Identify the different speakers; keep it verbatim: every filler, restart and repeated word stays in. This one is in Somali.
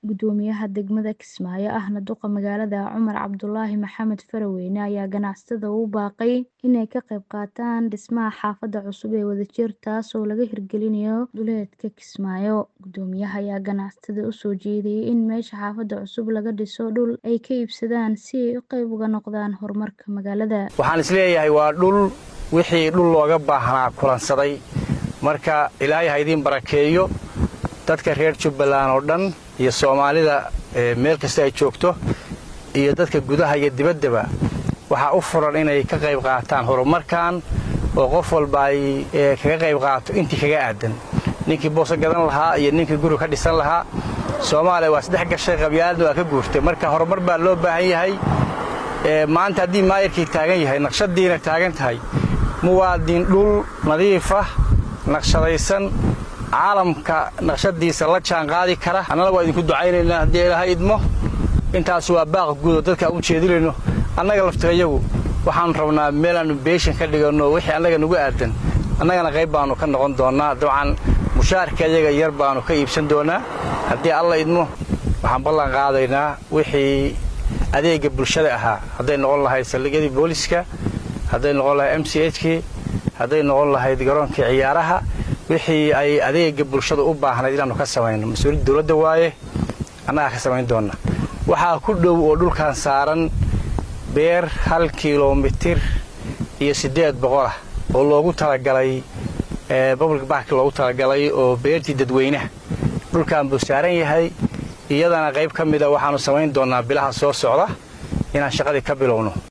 Speaker 1: Gudoomiyaha degmada Kismaayo ahna duqa magaalada Cumar Cabdulaahi Maxamed Faraweyne ayaa ganacsatada u baaqay inay ka qayb qaataan dhismaha xaafadda cusub ee wadajir taasoo laga hirgelinayo duleedka Kismaayo. Gudoomiyaha ayaa ganacsatada u soo jeediyay in meesha xaafadda cusub laga dhiso dhul ay ka iibsadaan si ay qayb uga noqdaan horumarka magaalada.
Speaker 2: Waxaan isleeyahay waa dhul wixii dhul looga baahnaa kulansaday. Marka Ilaahay ha idin barakeeyo dadka reer Jubbaland oo dhan iyo Soomaalida meel kasta ay joogto iyo dadka gudaha iyo dibaddaba waxa u furan inay ka qayb qaataan horumarkan oo qof walba ay kaga qayb qaato intii kaga aadan ninkii boos gadan lahaa iyo ninkii guri ka dhisan lahaa. Soomaaliya waa saddex gashay qabyaalad waa ka guurtay marka horumar baa loo baahan yahay. maanta hadii maayirkii taagan yahay naqshadiina taagan tahay muwaadin dhul nadiif ah naqshadaysan caalamka naqshadiisa la jaan qaadi kara annaga waa idinku ducaynaynaa hadii Ilaahay idmo intaas waa baaq guud dadka u jeedinayno annaga laftigayagu waxaan rabnaa meel aan beeshan ka dhigano wixii annaga nagu aadan annagana qayb baanu ka noqon doonaa dabcan mushaarka iyaga yar baanu ka iibsan doonaa hadii Allah idmo waxaan ballan qaadaynaa wixii adeega bulshada ahaa haday noqon lahayd saldhigyada booliska haday noqon lahayd M C H-ki haday noqon lahayd garoonka ciyaaraha wixii ay adeega bulshada u baahnayd inaanu ka sameeyno mas'uuliyadda dawladda waaye annaga ka sameyn doona waxa ku dhow oo dhulkan saaran beer hal kiiloomitir iyo siddeed boqol ah oo loogu talagalay ee public park loogu talagalay oo beertii dadweynaha dhulkan buu saaran yahay iyadana qayb kamid ah waxaanu sameyn doonaa bilaha soo socda inaan shaqadii ka bilowno.